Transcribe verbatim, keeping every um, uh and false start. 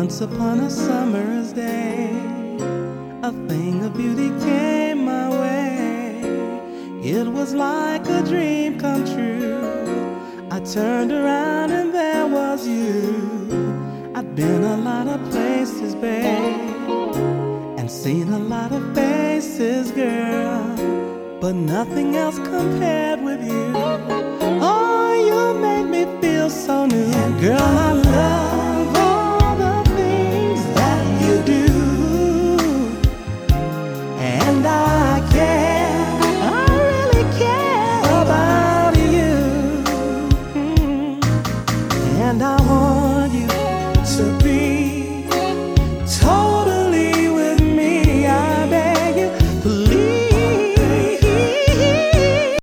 Once upon a summer's day, a thing of beauty came my way. It was like a dream come true. I turned around and there was you. I'd been a lot of places, babe, and seen a lot of faces, girl, but nothing else compared with you. Oh, you made me feel so new. Girl, I love